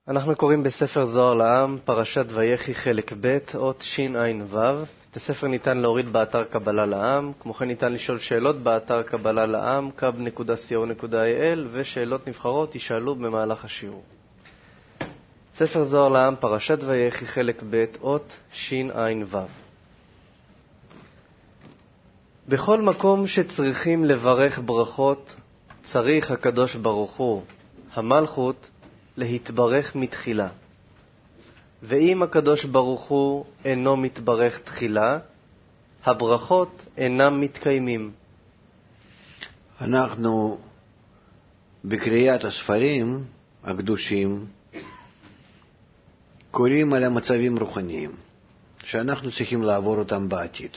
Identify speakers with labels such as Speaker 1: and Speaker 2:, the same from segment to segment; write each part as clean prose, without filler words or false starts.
Speaker 1: אנחנו קוראים בספר זוהר לעם, פרשת ויחי חלק ב' אות שע"ו. את הספר ניתן להוריד באתר קבלה לעם, כמו כן ניתן לשאול שאלות באתר קבלה לעם, kab.co.il, ושאלות נבחרות יישאלו במהלך השיעור. ספר זוהר לעם, פרשת ויחי חלק ב' אות שע"ו. בכל מקום שצריכים לברך ברכות, צריך הקדוש ברוך הוא, המלכות, להתברך מתחילה. ואם הקדוש ברוך הוא אינו מתברך תחילה, הברכות אינם מתקיימים.
Speaker 2: אנחנו בקריאת הספרים הקדושים קוראים על המצבים רוחניים שאנחנו צריכים לעבור אותם בעתיד.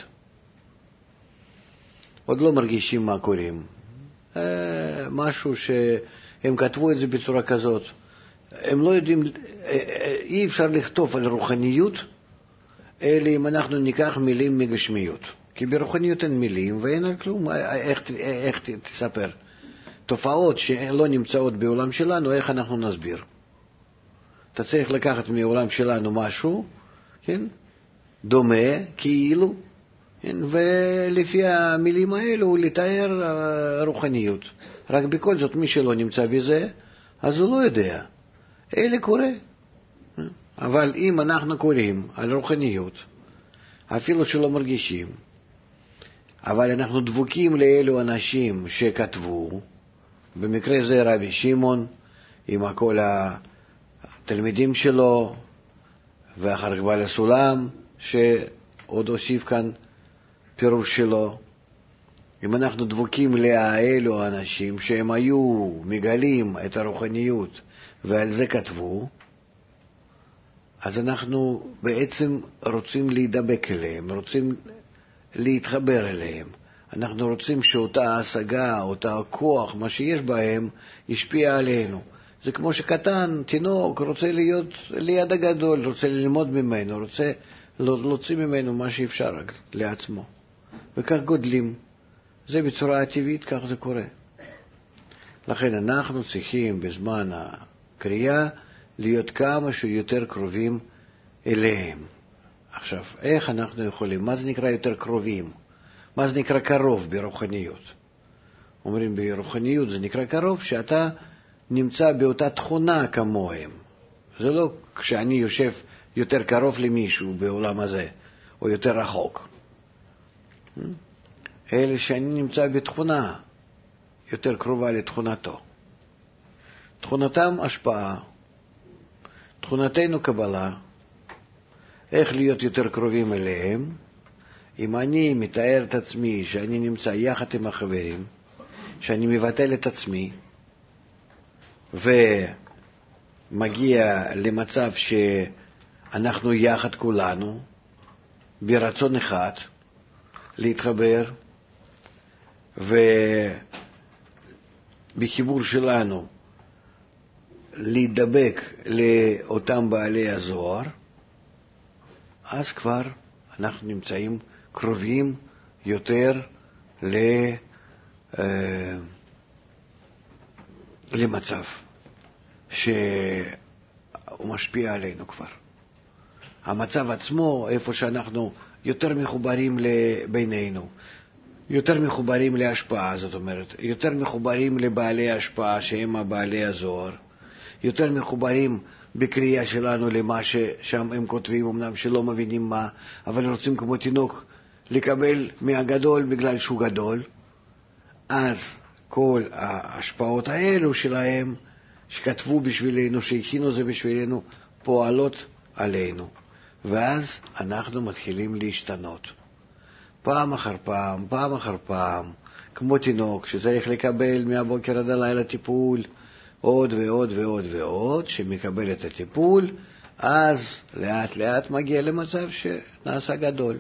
Speaker 2: עוד לא מרגישים מה קוראים. משהו שהם כתבו את זה בצורה כזאת. הם לא יודעים, אי אפשר לכתוב על רוחניות, אלא אם אנחנו ניקח מילים מגשמיות. כי ברוחניות אין מילים ואין על כלום. איך תספר? תופעות שלא נמצאות בעולם שלנו, איך אנחנו נסביר? אתה צריך לקחת מעולם שלנו משהו, כן? דומה, כאילו, כן? ולפי המילים האלו לתאר רוחניות. רק בכל זאת מי שלא נמצא בזה, אז הוא לא יודע. אלה קורה. אבל אם אנחנו קוראים על רוחניות, אפילו שלא מרגישים, אבל אנחנו דבוקים לאלו אנשים שכתבו, במקרה זה רבי שמעון, עם כל התלמידים שלו, ואחר כך בעל הסולם, שעוד הוסיף כאן פירוש שלו. אם אנחנו דבוקים לאלו אנשים שהם היו מגלים את הרוחניות, ועל זה כתבו, אז אנחנו בעצם רוצים להידבק אליהם, רוצים להתחבר אליהם. אנחנו רוצים שאותה השגה, אותה כוח, מה שיש בהם, ישפיע עלינו. זה כמו שקטן, תינוק, רוצה להיות ליד הגדול, רוצה ללמוד ממנו, רוצה להוציא ממנו מה שאפשר לעצמו. וכך גודלים. זה בצורה הטבעית, כך זה קורה. לכן אנחנו צריכים בזמן הקריאה להיות כמה שיותר קרובים אליהם. עכשיו, איך אנחנו יכולים? מה זה נקרא יותר קרובים? מה זה נקרא קרוב ברוחניות? אומרים ברוחניות זה נקרא קרוב שאתה נמצא באותה תכונה כמוהם. זה לא כשאני יושב יותר קרוב למישהו בעולם הזה, או יותר רחוק. אלא שאני נמצא בתכונה יותר קרובה לתכונתו. תכונתם השפעה, תכונתנו קבלה. איך להיות יותר קרובים אליהם? אם אני מתאר את עצמי שאני נמצא יחד עם החברים, שאני מבטל את עצמי ומגיע למצב שאנחנו יחד כולנו ברצון אחד להתחבר, ובחיבור שלנו להידבק לאותם בעלי הזוהר, אז כבר אנחנו נמצאים קרובים יותר למצב שהוא משפיע עלינו כבר. המצב עצמו, איפה שאנחנו יותר מחוברים בינינו, יותר מחוברים להשפעה, זאת אומרת, יותר מחוברים לבעלי ההשפעה שהם הבעלי הזוהר, יותר מחוברים בקריאה שלנו למה ששם הם כותבים, אמנם שלא מבינים מה, אבל רוצים כמו תינוק לקבל מהגדול בגלל שהוא גדול. אז כל ההשפעות האלו שלהם שכתבו בשבילנו, שהכינו זה בשבילנו, פועלות עלינו. ואז אנחנו מתחילים להשתנות. פעם אחר פעם, פעם אחר פעם, כמו תינוק שצריך לקבל מהבוקר עד הלילה טיפול, עוד ועוד ועוד ועוד, שמקבל את הטיפול, אז לאט לאט מגיע למצב שנעשה גדול.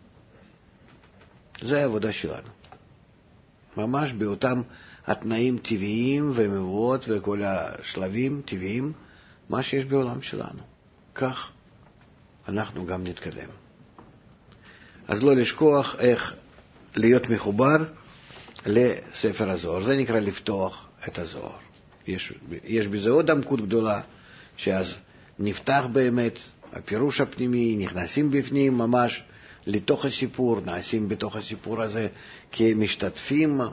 Speaker 2: זה העבודה שלנו. ממש באותם התנאים טבעיים ומבואות וכל השלבים טבעיים, מה שיש בעולם שלנו. כך אנחנו גם נתקדם. אז לא לשכוח איך להיות מחובר לספר הזוהר. זה נקרא לפתוח את הזוהר. יש בזה עוד עמקות גדולה שאז נפתח באמת הפירוש הפנימי, נכנסים בפנים ממש לתוך הסיפור, נעשים בתוך הסיפור הזה כמשתתפים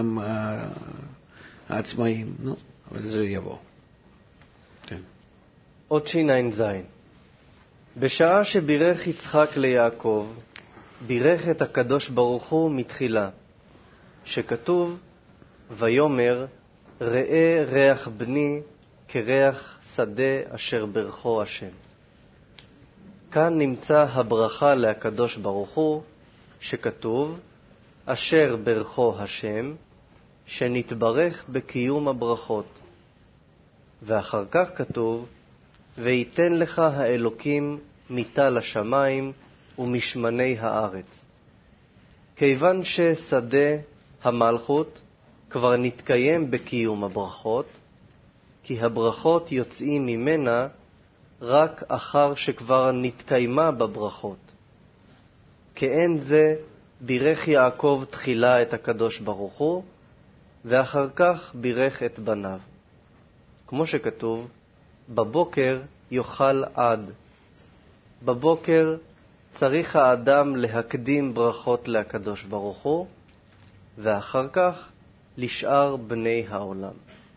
Speaker 2: העצמאים, אבל זה יבוא. כן.
Speaker 1: עוד ש"ז. בשעה שבירך יצחק ליעקב, בירך את הקדוש ברוך הוא מתחילה, שכתוב, ויאמר ראה ריח בני כריח שדה אשר ברכו השם. כאן נמצא הברכה להקדוש ברוך הוא, שכתוב, אשר ברכו השם, שנתברך בקיום הברכות. ואחר כך כתוב, ויתן לך האלוקים מטל השמיים ומשמני הארץ. כיוון ששדה המלכות כבר נתקיים בקיום הברכות, כי הברכות יוצאים ממנה רק אחר שכבר נתקיימה בברכות. כאין זה בירך יעקב תחילה את הקדוש ברוך הוא, ואחר כך בירך את בניו. כמו שכתוב, בבוקר יאכל עד. בבוקר צריך האדם להקדים ברכות לקדוש ברוך הוא, ואחר כך לשאר בני העולם.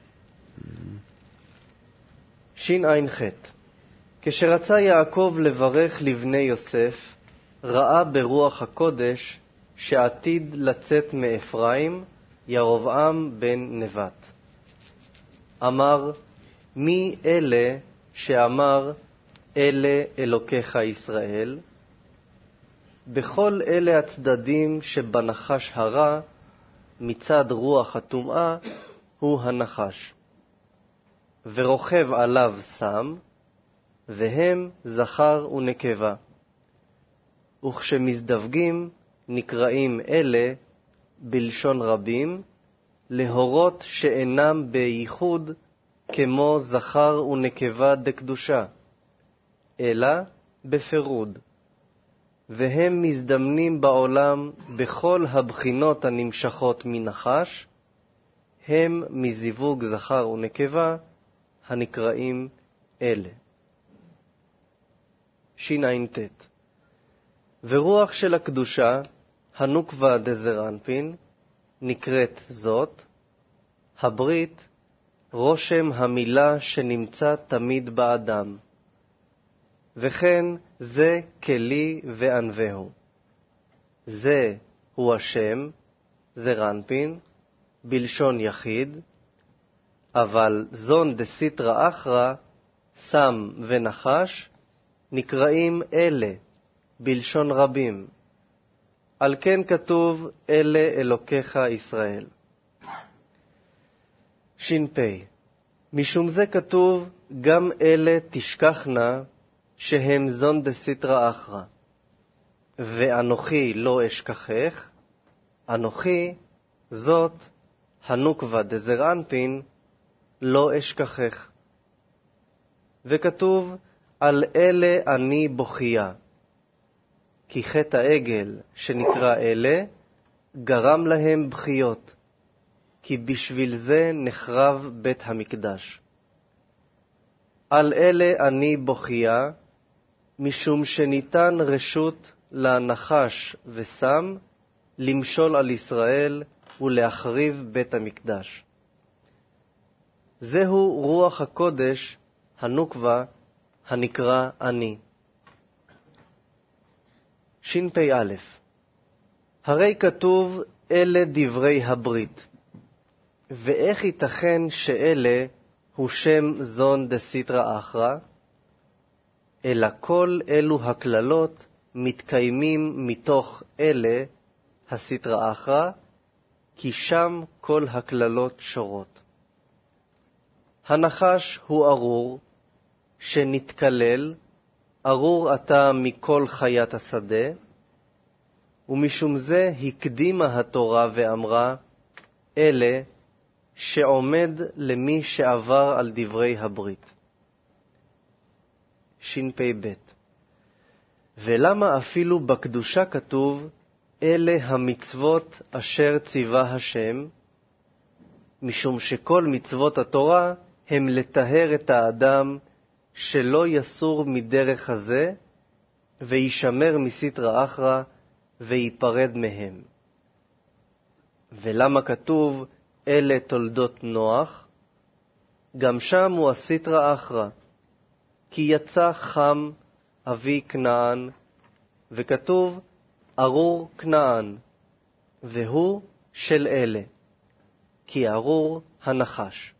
Speaker 1: ש"ח. כשרצה יעקב לברך לבני יוסף, ראה ברוח הקודש שעתיד לצאת מאפרים ירבעם בן נבט. אמר, מי אלה שאמר אלה אלוקיך ישראל? בכל אלה הצדדים שבנחש הרע, מצד רוח הטומאה הוא הנחש. ורוכב עליו סם, והם זכר ונקבה. וכשמזדווגים נקראים אלה, בלשון רבים, להורות שאינם בייחוד כמו זכר ונקבה דקדושה, אלא בפירוד. והם מזדמנים בעולם בכל הבחינות הנמשכות מנחש, הם מזיווג זכר ונקבה הנקראים אלה. ש"ט. ורוח של הקדושה, הנוקבה דזרנפין, נקראת זאת, הברית, רושם המילה שנמצא תמיד באדם. וכן זה כלי וענבהו. זה הוא השם, זרנפין, בלשון יחיד, אבל זון דסיטרא אחרא, סם ונחש, נקראים אלה, בלשון רבים. על כן כתוב, אלה אלוקיך ישראל. ש"פ. משום זה כתוב, גם אלה תשכחנה, שהם זון דסיטרא אחרא. ואנוכי לא אשכחך, אנוכי, זאת, הנוקבה דזרנפין, לא אשכחך. וכתוב, על אלה אני בוכייה. כי חטא העגל שנקרא אלה, גרם להם בכיות, כי בשביל זה נחרב בית המקדש. על אלה אני בוכייה, משום שניתן רשות לנחש וסם למשול על ישראל ולהחריב בית המקדש. זהו רוח הקודש, הנוקבה, הנקרא אני. ש"פ. הרי כתוב אלה דברי הברית, ואיך ייתכן שאלה הוא שם זון דסיטרא אחרא? אלא כל אלו הכללות מתקיימים מתוך אלה הסיטרא אחרא, כי שם כל הכללות שורות. הנחש הוא ארור, שנתקלל, ארור אתה מכל חיית השדה, ומשום זה הקדימה התורה ואמרה, אלה שעומד למי שעבר על דברי הברית. ש"פ. ולמה אפילו בקדושה כתוב, אלה המצוות אשר ציווה השם, משום שכל מצוות התורה הם לטהר את האדם שלא יסור מדרך הזה, וישמר מסתרא אחרא, ויפרד מהם. ולמה כתוב אלה תולדות נוח? גם שם הוא הסתרא אחרא, כי יצא חם אבי כנען, וכתוב ארור כנען, והוא של אלה, כי ארור הנחש.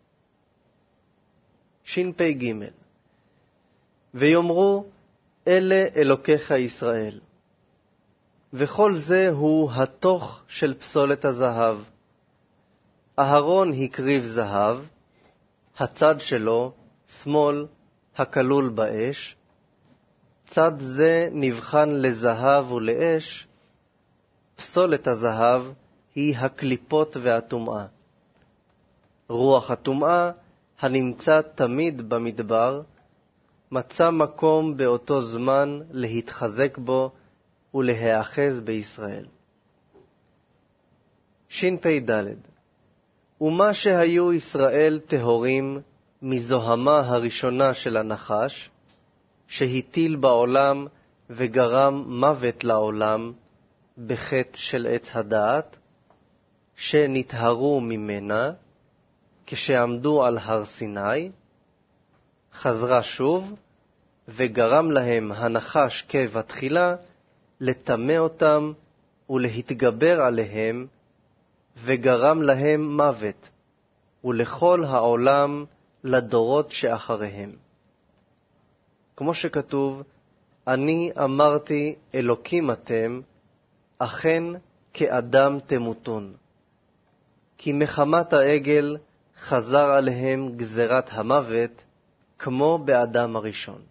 Speaker 1: ש"פ ג' ויאמרו אלה אלוקיך ישראל. וכל זה הוא התוך של פסולת הזהב. אהרון הקריב זהב, הצד שלו, שמאל, הכלול באש, צד זה נבחן לזהב ולאש, פסולת הזהב היא הקליפות והטומאה. רוח הטומאה, הנמצא תמיד במדבר, מצא מקום באותו זמן להתחזק בו ולהיאחז בישראל. ש"פ ומה שהיו ישראל טהורים מזוהמה הראשונה של הנחש, שהטיל בעולם וגרם מוות לעולם בחטא של עץ הדעת, שנטהרו ממנה כשעמדו על הר סיני, חזרה שוב וגרם להם הנחש כבתחילה לטמא אותם ולהתגבר עליהם, וגרם להם מוות, ולכל העולם לדורות שאחריהם. כמו שכתוב, אני אמרתי אלוקים אתם, אכן כאדם תמותון. כי מחמת העגל חזר עליהם גזרת המוות, כמו באדם הראשון.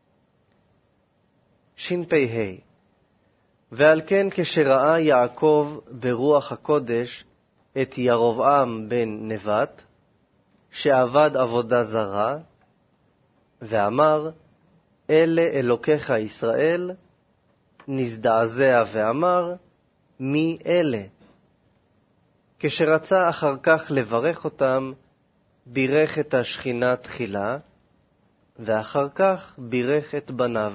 Speaker 1: ש"פ ועל כן כשראה יעקב ברוח הקודש את ירבעם בן נבט, שעבד עבודה זרה, ואמר, אלה אלוקיך ישראל, נזדעזע ואמר, מי אלה? כשרצה אחר כך לברך אותם, בירך את השכינה תחילה, ואחר כך בירך את בניו.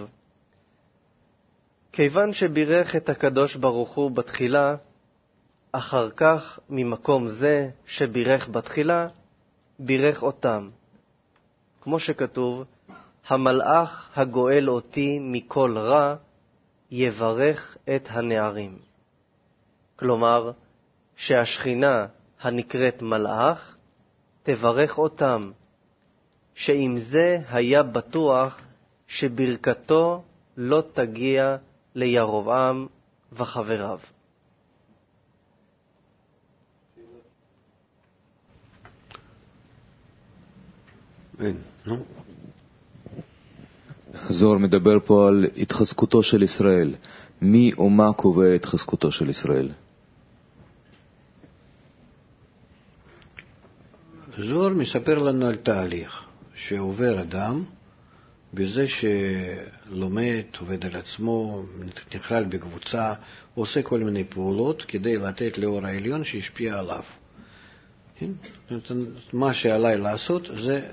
Speaker 1: כיוון שבירך את הקדוש ברוך הוא בתחילה, אחר כך ממקום זה שבירך בתחילה, בירך אותם. כמו שכתוב, המלאך הגואל אותי מכל רע, יברך את הנערים. כלומר, שהשכינה הנקראת מלאך, תברך אותם, שעם זה היה בטוח שברכתו לא תגיע לירבעם וחבריו.
Speaker 3: זוהר מדבר פה על התחזקותו של ישראל. מי או מה קובע התחזקותו של ישראל?
Speaker 2: זוהר מספר לנו על תהליך שעובר אדם בזה שלומד, עובד על עצמו, נכלל בקבוצה, עושה כל מיני פעולות כדי לתת לאור העליון שישפיע עליו. מה שעליי לעשות זה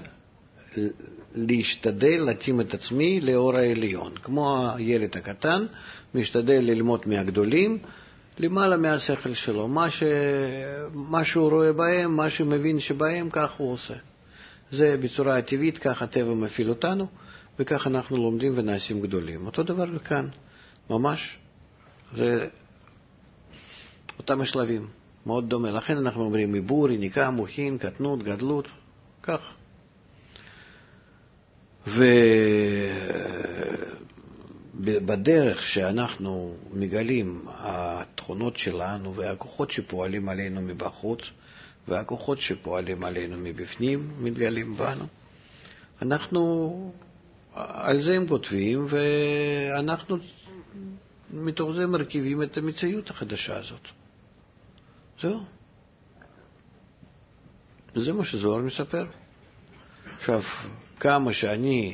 Speaker 2: להשתדל להתאים את עצמי לאור העליון. כמו הילד הקטן, משתדל ללמוד מהגדולים, למעלה מהשכל שלו. מה שהוא רואה בהם, מה שהוא מבין שבהם, כך הוא עושה. זה בצורה הטבעית, כך הטבע מפעיל אותנו, וכך אנחנו לומדים ונעשים גדולים. אותו דבר כאן, ממש, זה אותם השלבים, מאוד דומה. לכן אנחנו אומרים עיבור, יניקה, מוחין, קטנות, גדלות, כך. ובדרך שאנחנו מגלים התכונות שלנו והכוחות שפועלים עלינו מבחוץ והכוחות שפועלים עלינו מבפנים מתגלים בנו, אנחנו על זה הם כותבים, ואנחנו מתוך זה מרכיבים את המציאות החדשה הזאת. זהו. זה מה שזוהר מספר. עכשיו, כמה שאני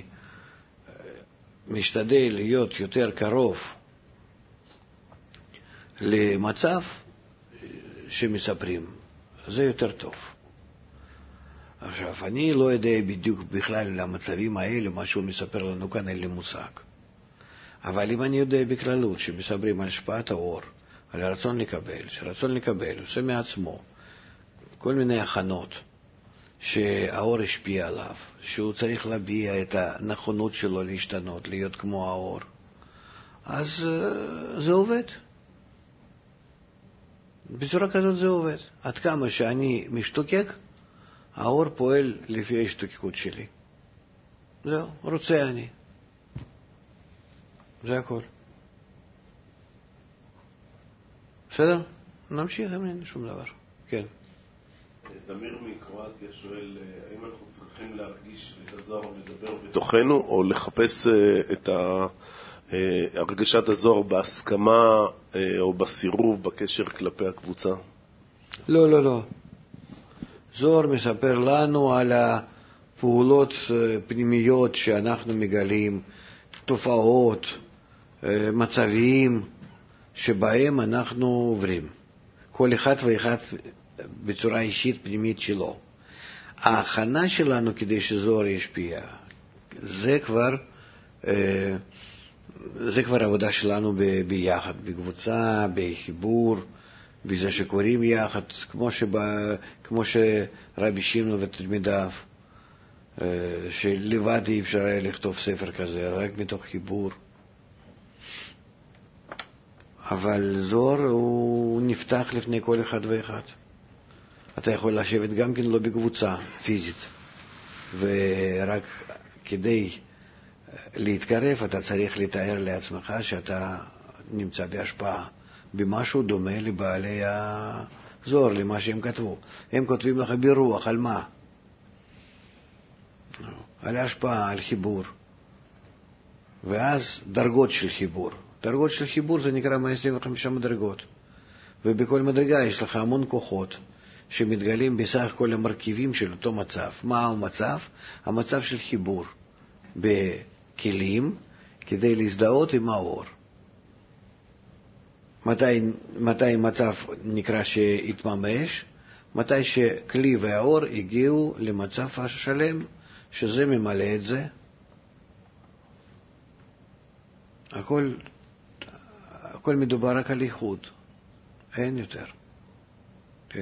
Speaker 2: משתדל להיות יותר קרוב למצב שמספרים, זה יותר טוב. עכשיו, אני לא יודע בדיוק בכלל למצבים האלה, מה שהוא מספר לנו כאן, אין לי מושג. אבל אם אני יודע בכללות שמסברים על השפעת האור, על הרצון לקבל, שרצון לקבל עושה מעצמו כל מיני הכנות שהאור השפיע עליו, שהוא צריך להביע את הנכונות שלו להשתנות, להיות כמו האור, אז זה עובד. בצורה כזאת זה עובד. עד כמה שאני משתוקק, האור פועל לפי ההשתוקקות שלי. זהו, רוצה אני. זה הכל. בסדר? נמשיך, אין שום דבר. כן.
Speaker 4: דמיר מקרואטיה שואל, האם אנחנו צריכים להרגיש את הזוהר מדבר בתוכנו, או לחפש את הרגשת הזוהר בהסכמה או בסירוב, בקשר כלפי הקבוצה?
Speaker 2: לא, לא, לא. זוהר מספר לנו על הפעולות פנימיות שאנחנו מגלים, תופעות, מצבים שבהם אנחנו עוברים. כל אחד ואחד בצורה אישית פנימית שלו. ההכנה שלנו כדי שזוהר ישפיע, זה כבר עבודה שלנו ביחד, בקבוצה, בחיבור, בזה שקוראים יחד, כמו שרבי שמעון ותלמידיו, שלבד אי אפשר היה לכתוב ספר כזה, רק מתוך חיבור. אבל זוהר הוא נפתח לפני כל אחד ואחד. אתה יכול לשבת גם כן לא בקבוצה פיזית, ורק כדי להתקרב אתה צריך לתאר לעצמך שאתה נמצא בהשפעה במשהו דומה לבעלי הזוהר, למה שהם כתבו. הם כותבים לך ברוח, על מה? על ההשפעה, על חיבור. ואז דרגות של חיבור. דרגות של חיבור זה נקרא 125 מדרגות. ובכל מדרגה יש לך המון כוחות שמתגלים בסך כל המרכיבים של אותו מצב. מה המצב? המצב של חיבור בכלים כדי להזדהות עם האור. מתי מצב נקרא שהתממש? מתי שכלי והאור הגיעו למצב השלם, שזה ממלא את זה. הכל מדובר רק על איחוד, אין יותר. כן.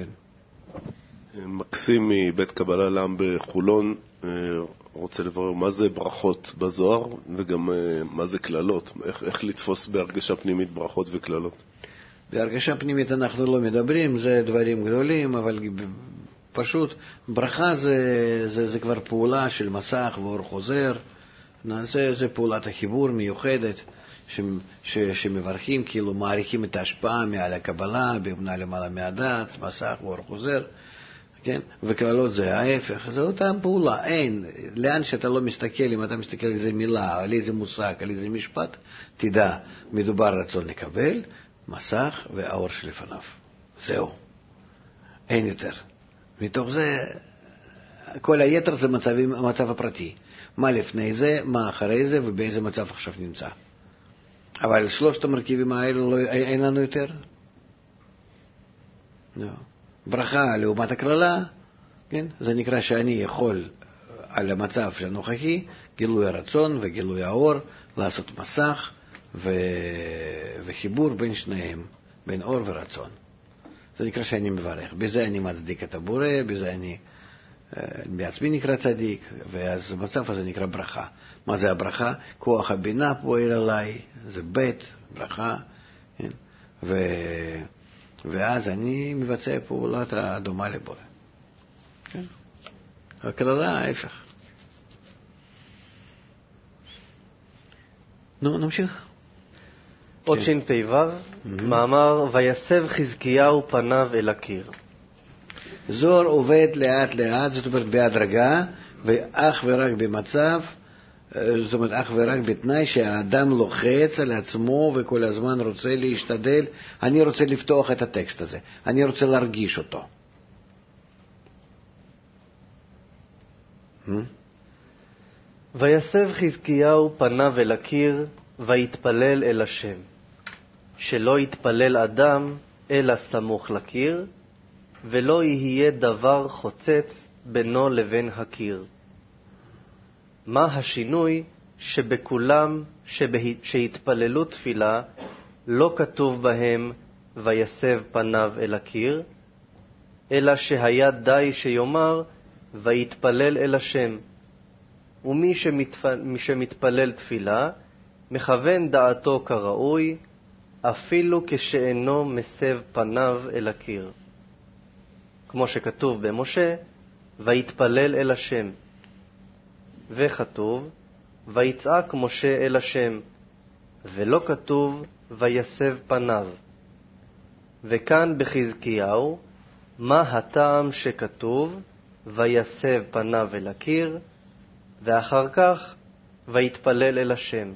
Speaker 4: מקסים מבית קבלה לעם בחולון רוצה לברר מה זה ברכות בזוהר וגם מה זה כללות, איך לתפוס בהרגשה פנימית ברכות וכללות.
Speaker 2: בהרגשה פנימית אנחנו לא מדברים, זה דברים גדולים, אבל פשוט ברכה זה כבר פעולה של מסך ואור חוזר. זה פעולת החיבור מיוחדת שמברכים, כאילו מעריכים את ההשפעה מעל הקבלה, באמונה למעלה מהדת, מסך ואור חוזר, כן? וכללות זה ההפך, זה אותה פעולה. אין, לאן שאתה לא מסתכל, אם אתה מסתכל על איזה מילה, על איזה מושג, על איזה משפט, תדע, מדובר רצון לקבל, מסך והאור שלפניו. זהו. אין יותר. מתוך זה, כל היתר זה המצב הפרטי. מה לפני זה, מה אחרי זה, ובאיזה מצב עכשיו נמצא. אבל שלושת המרכיבים האלו אין לנו יותר. לא. ברכה לעומת הכללה, כן? זה נקרא שאני יכול על המצב הנוכחי, גילוי הרצון וגילוי האור, לעשות מסך וחיבור בין שניהם, בין אור ורצון. זה נקרא שאני מברך. בזה אני מצדיק את הבורא, בזה אני בעצמי נקרא צדיק, ואז המצב הזה נקרא ברכה. מה זה הברכה? כוח הבינה פועל עליי, זה בית, ברכה, כן? ואז אני מבצע פעולת הדומה לבורא. כן? הכללה ההפך. נו, נמשיך.
Speaker 1: עוד ש"פ"ו, מאמר ויסב חזקיהו פניו אל הקיר.
Speaker 2: זוהר עובד לאט לאט, זאת אומרת בהדרגה, ואך ורק במצב, זאת אומרת אך ורק בתנאי שהאדם לוחץ על עצמו וכל הזמן רוצה להשתדל. אני רוצה לפתוח את הטקסט הזה, אני רוצה להרגיש אותו.
Speaker 1: ויסב חזקיהו פניו אל הקיר ויתפלל אל השם, שלא יתפלל אדם אלא סמוך לקיר, ולא יהיה דבר חוצץ בינו לבין הקיר. מה השינוי שבכולם שהתפללו תפילה לא כתוב בהם ויסב פניו אל הקיר, אלא שהיה די שיאמר ויתפלל אל השם. ומי שמתפלל תפילה מכוון דעתו כראוי, אפילו כשאינו מסב פניו אל הקיר. כמו שכתוב במשה, ויתפלל אל השם. וכתוב, ויצעק משה אל השם, ולא כתוב, ויסב פניו. וכאן בחזקיהו, מה הטעם שכתוב, ויסב פניו אל הקיר, ואחר כך, ויתפלל אל השם.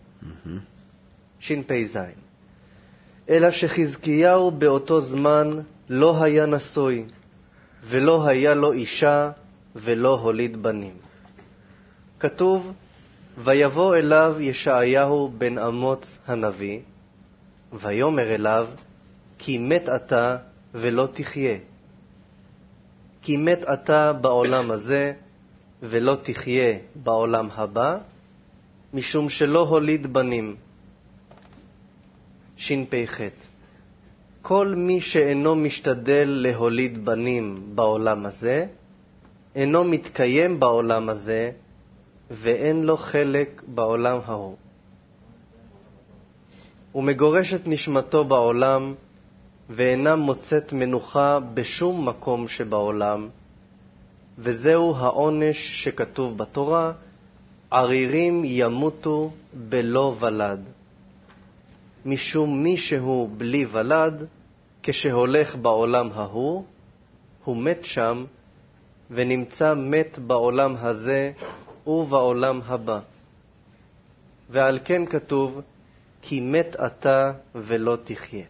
Speaker 1: ש"פ ז'. אלא שחזקיהו באותו זמן לא היה נשוי, ולא היה לו אישה, ולא הוליד בנים. כתוב, ויבוא אליו ישעיהו בן אמוץ הנביא, ויאמר אליו, כי מת אתה ולא תחיה. כי מת אתה בעולם הזה, ולא תחיה בעולם הבא, משום שלא הוליד בנים. ש"פ. כל מי שאינו משתדל להוליד בנים בעולם הזה, אינו מתקיים בעולם הזה, ואין לו חלק בעולם ההוא. הוא מגורש את נשמתו בעולם, ואינה מוצאת מנוחה בשום מקום שבעולם, וזהו העונש שכתוב בתורה, ערירים ימותו בלא ולד. משום מי שהוא בלי ולד, כשהולך בעולם ההוא, הוא מת שם, ונמצא מת בעולם הזה ובעולם הבא. ועל כן כתוב, כי מת אתה ולא תחיה.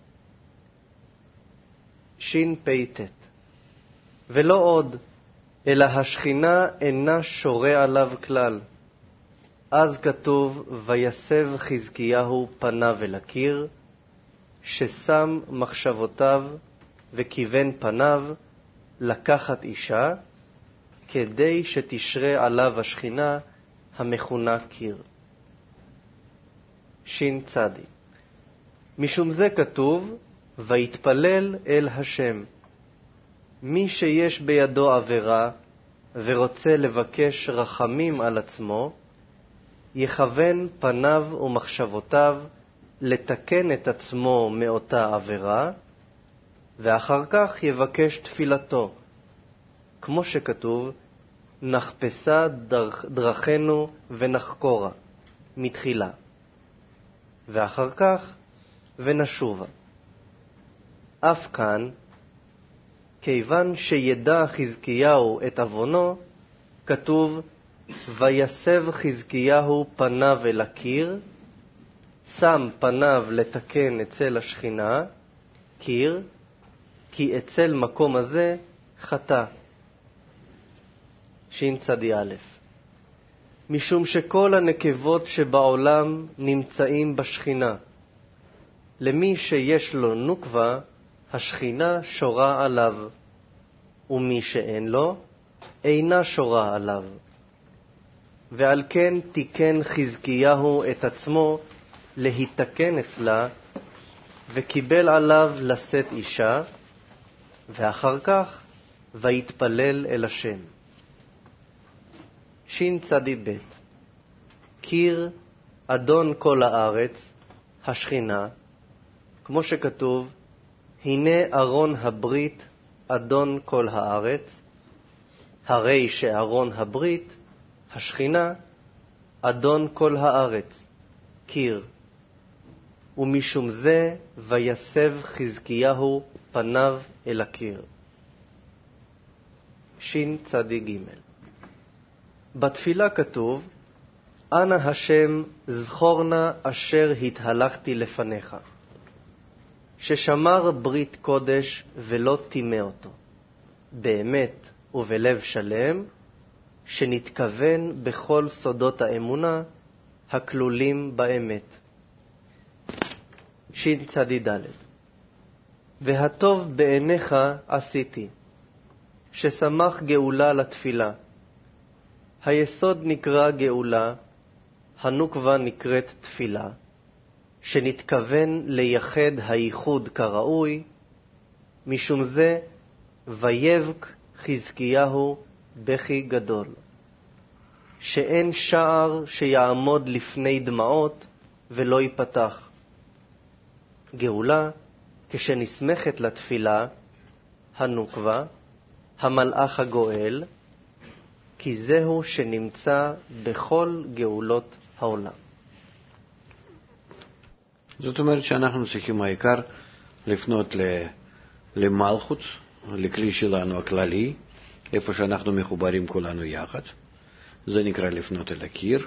Speaker 1: ש"פ. ולא עוד, אלא השכינה אינה שורה עליו כלל. אז כתוב, ויסב חזקיהו פניו אל הקיר, ששם מחשבותיו וכיוון פניו לקחת אישה, כדי שתשרה עליו השכינה המכונה קיר. ש"צ. משום זה כתוב, ויתפלל אל השם. מי שיש בידו עבירה ורוצה לבקש רחמים על עצמו, יכוון פניו ומחשבותיו לתקן את עצמו מאותה עבירה, ואחר כך יבקש תפילתו, כמו שכתוב, נחפשה דרכנו ונחקורה, מתחילה, ואחר כך ונשובה. אף כאן, כיוון שידע חזקיהו את עוונו, כתוב, ויסב חזקיהו פניו אל הקיר, שם פניו לתקן אצל השכינה, קיר, כי אצל מקום הזה חטא. ש"צ. משום שכל הנקבות שבעולם נמצאים בשכינה. למי שיש לו נוקבה, השכינה שורה עליו, ומי שאין לו, אינה שורה עליו. ועל כן תיקן חזקיהו את עצמו להתקן אצלה, וקיבל עליו לשאת אישה, ואחר כך ויתפלל אל השם. ש"צ. קיר, אדון כל הארץ, השכינה, כמו שכתוב, הנה ארון הברית, אדון כל הארץ, הרי שארון הברית, השכינה, אדון כל הארץ, קיר. ומשום זה ויסב חזקיהו פניו אל הקיר. ש"צ. בתפילה כתוב, אנא השם זכורנה אשר התהלכתי לפניך, ששמר ברית קודש ולא טימא אותו, באמת ובלב שלם, שנתכוון בכל סודות האמונה הכלולים באמת. ש"צ. והטוב בעיניך עשיתי, ששמח גאולה לתפילה. היסוד נקרא גאולה, הנוקבה נקראת תפילה, שנתכוון לייחד הייחוד כראוי, משום זה ויבק חזקיהו בכי גדול, שאין שער שיעמוד לפני דמעות ולא ייפתח. גאולה, כשנסמכת לתפילה, הנוקבה, המלאך הגואל, כי זהו שנמצא בכל גאולות העולם.
Speaker 2: זאת אומרת שאנחנו צריכים העיקר לפנות למלכות, לכלי שלנו הכללי, איפה שאנחנו מחוברים כולנו יחד. זה נקרא לפנות אל הקיר,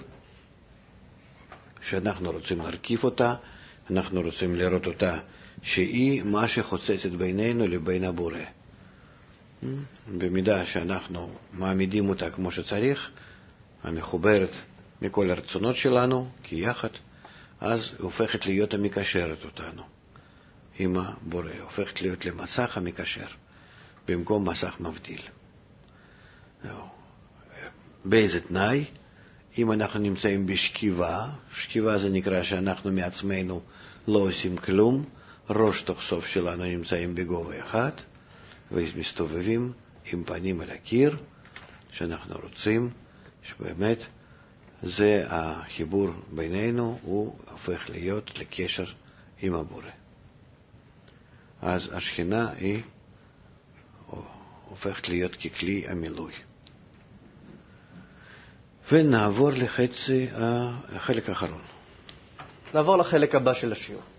Speaker 2: שאנחנו רוצים להרכיב אותה, אנחנו רוצים לראות אותה שהיא מה שחוצצת בינינו לבין הבורא. במידה שאנחנו מעמידים אותה כמו שצריך, המחוברת מכל הרצונות שלנו כיחד, אז היא הופכת להיות המקשרת אותנו עם הבורא, הופכת להיות למסך המקשר במקום מסך מבדיל. באיזה תנאי? אם אנחנו נמצאים בשכיבה, שכיבה זה נקרא שאנחנו מעצמנו לא עושים כלום, ראש תוך סוף שלנו נמצאים בגובה אחד, ומסתובבים עם פנים אל הקיר, שאנחנו רוצים שבאמת זה החיבור בינינו, הוא הופך להיות לקשר עם הבורא. אז השכינה היא הופכת להיות ככלי המילוי. ונעבור לחלק האחרון.
Speaker 1: נעבור לחלק הבא של השיעור.